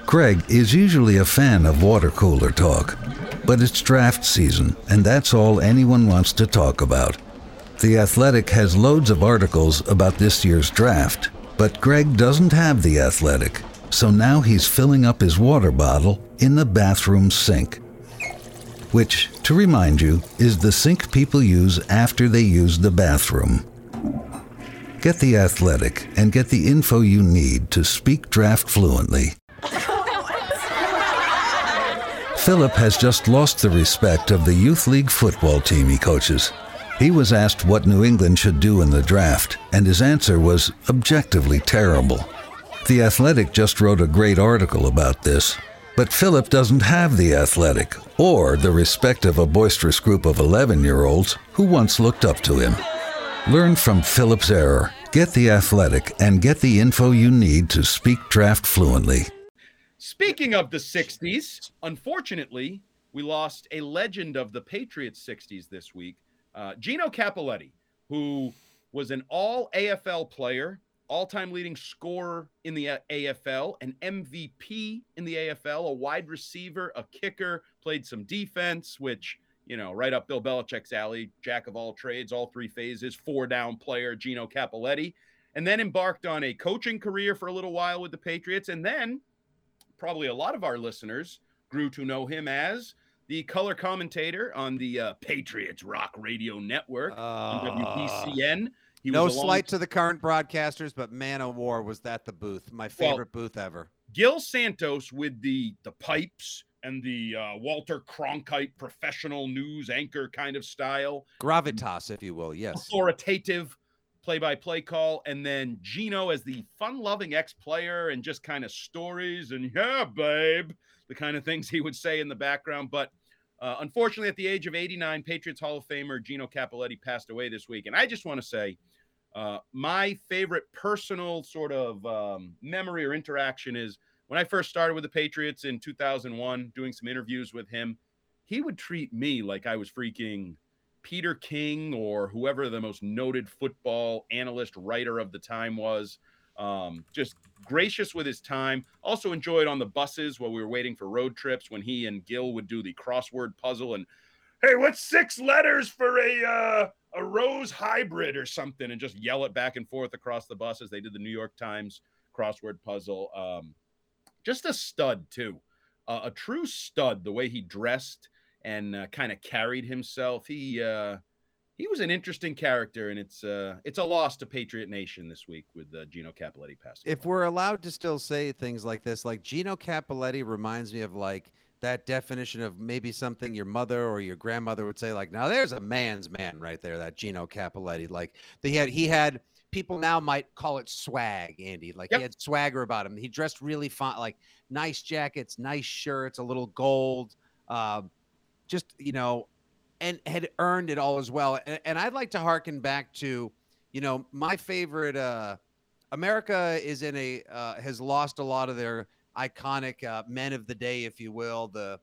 Greg is usually a fan of water cooler talk, but it's draft season, and that's all anyone wants to talk about. The Athletic has loads of articles about this year's draft, but Greg doesn't have The Athletic, so now he's filling up his water bottle in the bathroom sink, which, to remind you, is the sink people use after they use the bathroom. Get The Athletic and get the info you need to speak draft fluently. Philip has just lost the respect of the youth league football team he coaches. He was asked what New England should do in the draft, and his answer was objectively terrible. The Athletic just wrote a great article about this, but Philip doesn't have The Athletic or the respect of a boisterous group of 11-year-olds who once looked up to him. Learn from Philip's error, get The Athletic, and get the info you need to speak draft fluently. Speaking of the 60s, unfortunately, we lost a legend of the Patriots 60s this week, Gino Cappelletti, who was an all-AFL player, all-time leading scorer in the AFL, an MVP in the AFL, a wide receiver, a kicker, played some defense, which, you know, right up Bill Belichick's alley, jack of all trades, all three phases, four-down player, Gino Cappelletti, and then embarked on a coaching career for a little while with the Patriots, and then probably a lot of our listeners grew to know him as the color commentator on the Patriots Rock Radio Network on WPCN. No slight to the current broadcasters, but man o' war, was that the booth. My favorite booth ever. Gil Santos with the pipes and the Walter Cronkite professional news anchor kind of style. Gravitas, if you will, yes. Authoritative play-by-play call, and then Gino as the fun-loving ex-player and just kind of stories and, yeah, babe, the kind of things he would say in the background. But unfortunately, at the age of 89, Patriots Hall of Famer Gino Cappelletti passed away this week. And I just want to say my favorite personal sort of memory or interaction is when I first started with the Patriots in 2001, doing some interviews with him, he would treat me like I was freaking Peter King or whoever the most noted football analyst writer of the time was. Just gracious with his time. Also enjoyed on the buses while we were waiting for road trips when he and Gil would do the crossword puzzle and, hey, what's 6 letters for a rose hybrid or something, and just yell it back and forth across the buses. They did the New York Times crossword puzzle. Just a stud too, a true stud, the way he dressed and kind of carried himself. He was an interesting character, and it's a loss to Patriot Nation this week with Gino Cappelletti passing away. If we're allowed to still say things like this, like Gino Cappelletti reminds me of like that definition of maybe something your mother or your grandmother would say, like, now there's a man's man right there, that Gino Cappelletti. Like he had people now might call it swag, Andy. Like He had swagger about him. He dressed really fine, like nice jackets, nice shirts, a little gold. Just, you know, and had earned it all as well. And I'd like to harken back to, you know, my favorite, America is in has lost a lot of their iconic men of the day, if you will. The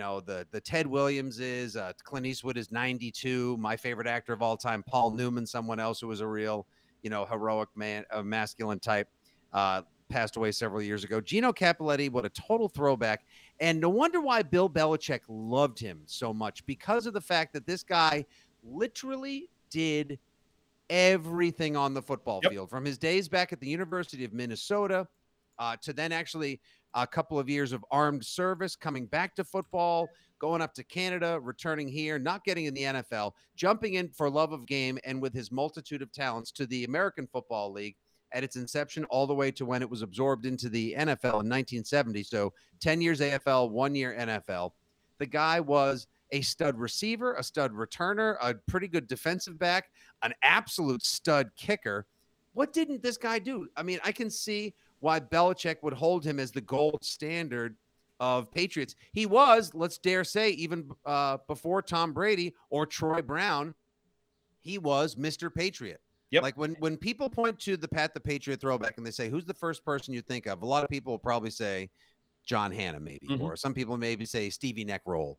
Ted Williamses, Clint Eastwood is 92. My favorite actor of all time, Paul Newman, someone else who was a real, you know, heroic man, a masculine type, passed away several years ago. Gino Cappelletti, what a total throwback. And no wonder why Bill Belichick loved him so much, because of the fact that this guy literally did everything on the football field, from his days back at the University of Minnesota to then actually a couple of years of armed service, coming back to football, going up to Canada, returning here, not getting in the NFL, jumping in for love of game, and with his multitude of talents to the American Football League at its inception all the way to when it was absorbed into the NFL in 1970. So 10 years AFL, 1 year NFL. The guy was a stud receiver, a stud returner, a pretty good defensive back, an absolute stud kicker. What didn't this guy do? I mean, I can see why Belichick would hold him as the gold standard of Patriots. He was, let's dare say, even before Tom Brady or Troy Brown, he was Mr. Patriot. Yep. Like when people point to the Pat the Patriot throwback and they say, who's the first person you think of? A lot of people will probably say John Hannah, maybe, or some people maybe say Stevie Neckroll,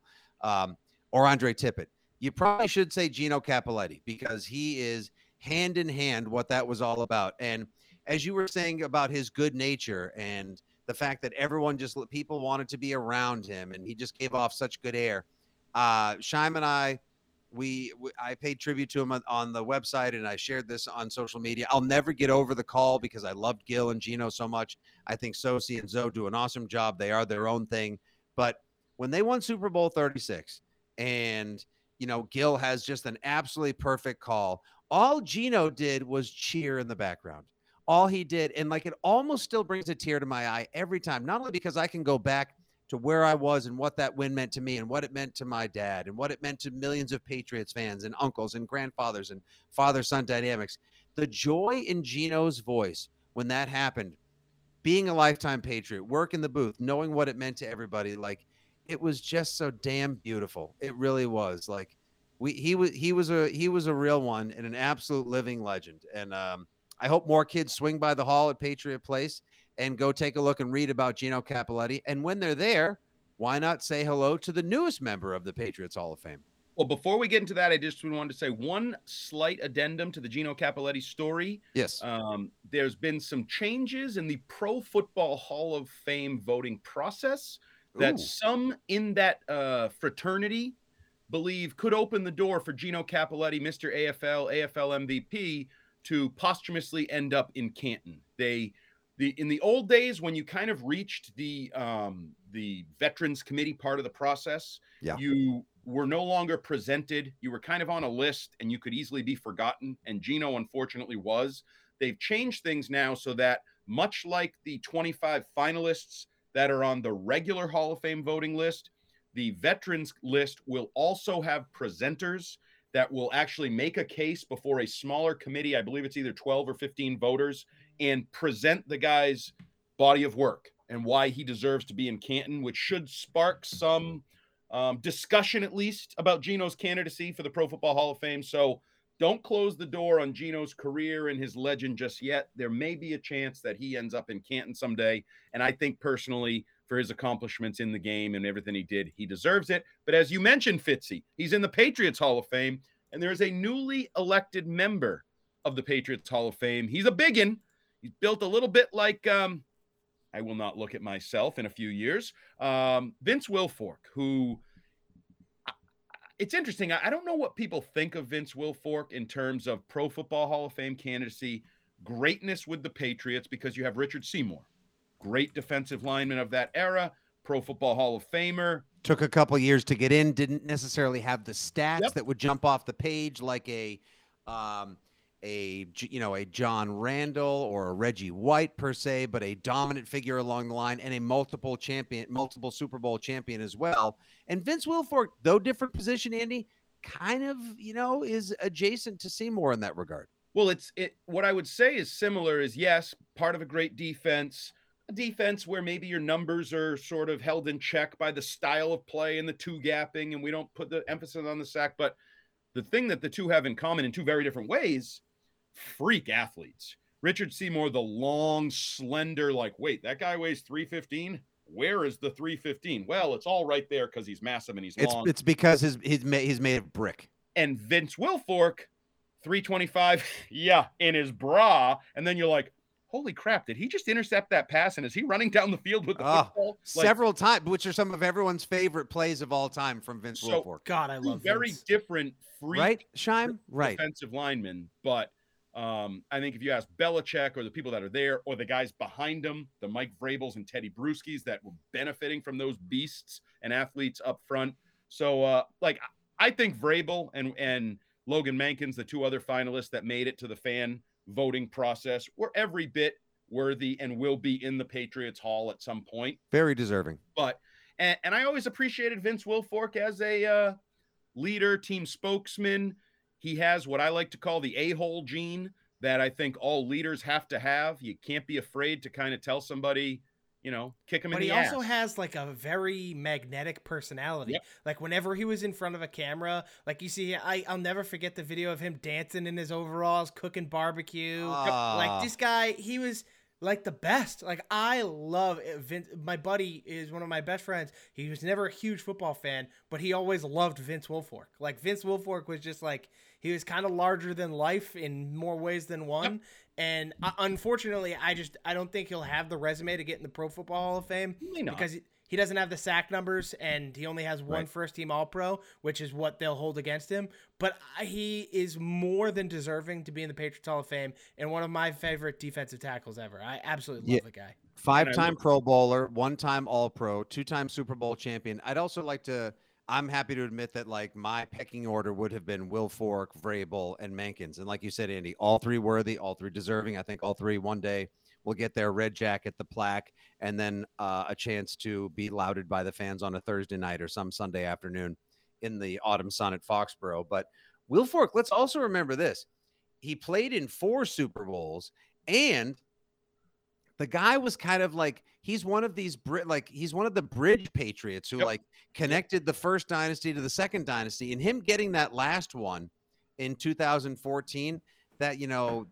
or Andre Tippett. You probably should say Gino Cappelletti, because he is hand in hand what that was all about. And as you were saying about his good nature and the fact that people wanted to be around him, and he just gave off such good air. Scheim and I paid tribute to him on the website, and I shared this on social media. I'll never get over the call because I loved Gil and Gino so much. I think Sosi and Zoe do an awesome job. They are their own thing. But when they won Super Bowl 36 and, Gil has just an absolutely perfect call, all Gino did was cheer in the background. All he did. And it almost still brings a tear to my eye every time, not only because I can go back to where I was and what that win meant to me and what it meant to my dad and what it meant to millions of Patriots fans and uncles and grandfathers and father-son dynamics. The joy in Gino's voice when that happened, being a lifetime Patriot, work in the booth, knowing what it meant to everybody, it was just so damn beautiful. It really was. He was a real one and an absolute living legend. And I hope more kids swing by the hall at Patriot Place and go take a look and read about Gino Cappelletti. And when they're there, why not say hello to the newest member of the Patriots Hall of Fame? Well, before we get into that, I just wanted to say one slight addendum to the Gino Cappelletti story. Yes. There's been some changes in the Pro Football Hall of Fame voting process that some in that fraternity believe could open the door for Gino Cappelletti, Mr. AFL MVP, to posthumously end up in Canton. In the old days, when you kind of reached the Veterans Committee part of the process, you were no longer presented. You were kind of on a list, and you could easily be forgotten. And Gino, unfortunately, was. They've changed things now so that, much like the 25 finalists that are on the regular Hall of Fame voting list, the Veterans list will also have presenters that will actually make a case before a smaller committee. I believe it's either 12 or 15 voters, and present the guy's body of work and why he deserves to be in Canton, which should spark some discussion, at least, about Gino's candidacy for the Pro Football Hall of Fame. So don't close the door on Gino's career and his legend just yet. There may be a chance that he ends up in Canton someday. And I think personally, for his accomplishments in the game and everything he did, he deserves it. But as you mentioned, Fitzy, he's in the Patriots Hall of Fame, and there is a newly elected member of the Patriots Hall of Fame. He's a biggin. He's built a little bit like, I will not look at myself in a few years, Vince Wilfork, who, it's interesting. I don't know what people think of Vince Wilfork in terms of Pro Football Hall of Fame candidacy, greatness with the Patriots, because you have Richard Seymour, great defensive lineman of that era, Pro Football Hall of Famer. Took a couple years to get in, didn't necessarily have the stats that would jump off the page like a John Randall or a Reggie White per se, but a dominant figure along the line and a multiple Super Bowl champion as well. And Vince Wilfork, though different position, Andy, kind of, is adjacent to Seymour in that regard. Well, what I would say is similar is, yes, part of a great defense, a defense where maybe your numbers are sort of held in check by the style of play and the two gapping, and we don't put the emphasis on the sack. But the thing that the two have in common in two very different ways, freak athletes. Richard Seymour, the long, slender, wait, that guy weighs 315? Where is the 315? Well, it's all right there because he's massive and he's long. It's because he's made of brick. And Vince Wilfork, 325, in his bra. And then you're like, holy crap, did he just intercept that pass? And is he running down the field with the football? Several times, which are some of everyone's favorite plays of all time from Vince Wilfork. God, I love very Vince. Different freak right, Scheim? Right. defensive linemen. But I think if you ask Belichick or the people that are there or the guys behind them, the Mike Vrabels and Teddy Bruschi's that were benefiting from those beasts and athletes up front. So, I think Vrabel and Logan Mankins, the two other finalists that made it to the fan voting process, were every bit worthy and will be in the Patriots Hall at some point. Very deserving. But, and I always appreciated Vince Wilfork as a leader, team spokesman. He has what I like to call the a-hole gene that I think all leaders have to have. You can't be afraid to kind of tell somebody, kick him in the ass. But he also has a very magnetic personality. Yep. Whenever he was in front of a camera, you see, I'll never forget the video of him dancing in his overalls, cooking barbecue. This guy, he was the best. I love Vince. My buddy is one of my best friends. He was never a huge football fan, but he always loved Vince Wilfork. Vince Wilfork was just He was kind of larger than life in more ways than one. Yep. And unfortunately, I don't think he'll have the resume to get in the Pro Football Hall of Fame because he doesn't have the sack numbers, and he only has one first-team All-Pro, which is what they'll hold against him. But he is more than deserving to be in the Patriots Hall of Fame and one of my favorite defensive tackles ever. I absolutely love the guy. 5-time Pro Bowler, 1-time All-Pro, 2-time Super Bowl champion. I'd also like to – I'm happy to admit that, like, my pecking order would have been Wilfork, Vrabel, and Mankins. And like you said, Andy, all three worthy, all three deserving. I think all three one day will get their red jacket, the plaque, and then a chance to be lauded by the fans on a Thursday night or some Sunday afternoon in the autumn sun at Foxborough. But Wilfork, let's also remember this. He played in 4 Super Bowls, and the guy was kind of like, he's one of these, he's one of the bridge Patriots who like connected the first dynasty to the second dynasty, and him getting that last one in 2014, that, you know,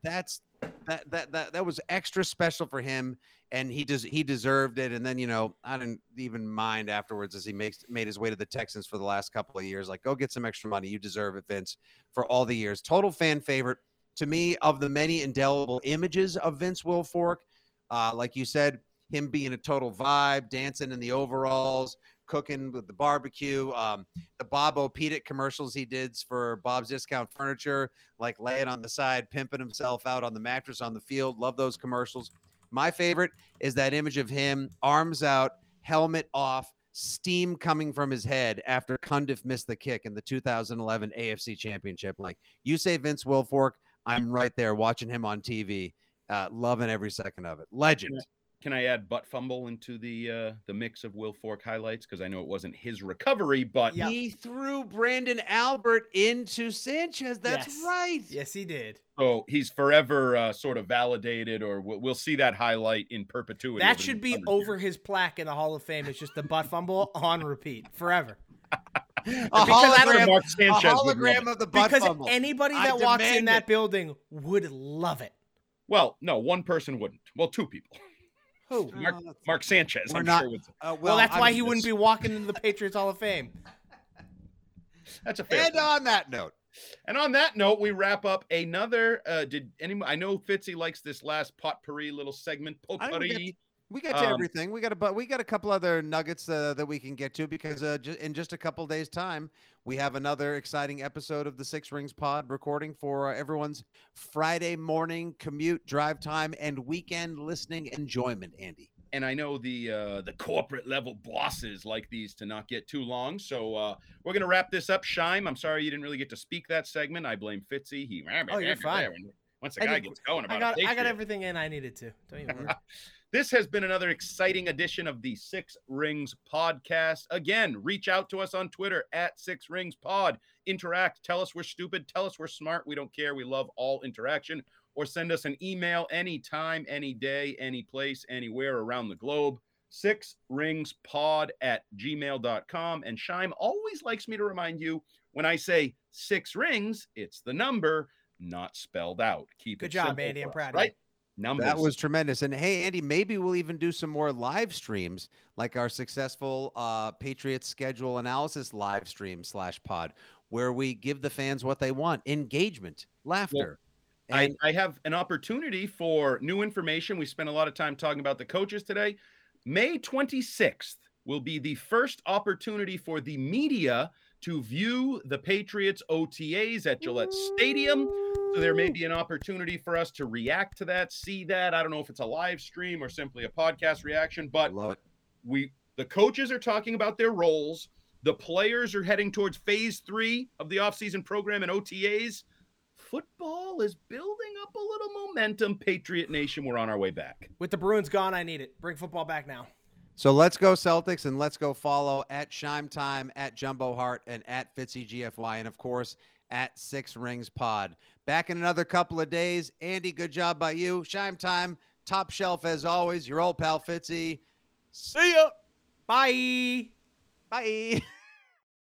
that was extra special for him, and he deserved it. And then, you know, I didn't even mind afterwards as he made his way to the Texans for the last couple of years. Like, go get some extra money. You deserve it, Vince, for all the years. Total fan favorite to me of the many indelible images of Vince Wilfork. Like you said, him being a total vibe, dancing in the overalls, cooking with the barbecue, the Bob Opedic commercials he did for Bob's Discount Furniture, like laying on the side, pimping himself out on the mattress on the field. Love those commercials. My favorite is that image of him, arms out, helmet off, steam coming from his head after Cundiff missed the kick in the 2011 AFC Championship. Like, you say Vince Wilfork, I'm right there watching him on TV, loving every second of it. Legend. Can I add butt fumble into the mix of Wilfork highlights? Because I know it wasn't his recovery, but he threw Brandon Albert into Sanchez. That's right. Yes, he did. So he's forever sort of validated, or we'll see that highlight in perpetuity. That should be over his plaque in the Hall of Fame. It's just the butt fumble on repeat forever. A hologram of the butt fumble. Because anybody that walks in that building would love it. Well, no, one person wouldn't. Well, 2 people. Who? Mark Sanchez. Well, that's why he wouldn't be walking into the Patriots Hall of Fame. That's a fair And on that note, we wrap up another. I know Fitzy likes this last potpourri little segment. Potpourri. We got to everything. We got a couple other nuggets that we can get to, because in just a couple days' time, we have another exciting episode of the Six Rings Pod recording for everyone's Friday morning commute, drive time, and weekend listening enjoyment, Andy. And I know the corporate level bosses like these to not get too long, so we're gonna wrap this up. Shime, I'm sorry you didn't really get to speak that segment. I blame Fitzy. You're fine. Once the guy gets going about I got everything in I needed to. Don't even worry. This has been another exciting edition of the Six Rings Podcast. Again, reach out to us on Twitter at Six Rings Pod. Interact. Tell us we're stupid. Tell us we're smart. We don't care. We love all interaction. Or send us an email anytime, any day, any place, anywhere around the globe. sixringspod@gmail.com. And Shime always likes me to remind you, when I say 6 rings, it's the number, not spelled out. Keep Good it job, simple, Andy. I'm proud of right? you. Numbers. That was tremendous. And hey, Andy, maybe we'll even do some more live streams, like our successful Patriots schedule analysis live stream /pod, where we give the fans what they want: engagement, laughter. Well, I have an opportunity for new information. We spent a lot of time talking about the coaches today. May 26th will be the first opportunity for the media to view the Patriots OTAs at Gillette Stadium. So there may be an opportunity for us to react to that, see that. I don't know if it's a live stream or simply a podcast reaction, but the coaches are talking about their roles. The players are heading towards phase 3 of the offseason program and OTAs. Football is building up a little momentum. Patriot Nation, we're on our way back. With the Bruins gone, I need it. Bring football back now. So let's go Celtics, and let's go follow at Shime Time, at Jumbo Hart, and at FitzyGFY, and of course at Six Rings Pod. Back in another couple of days. Andy, good job by you. Shime Time, top shelf as always. Your old pal Fitzy. See ya. Bye. Bye.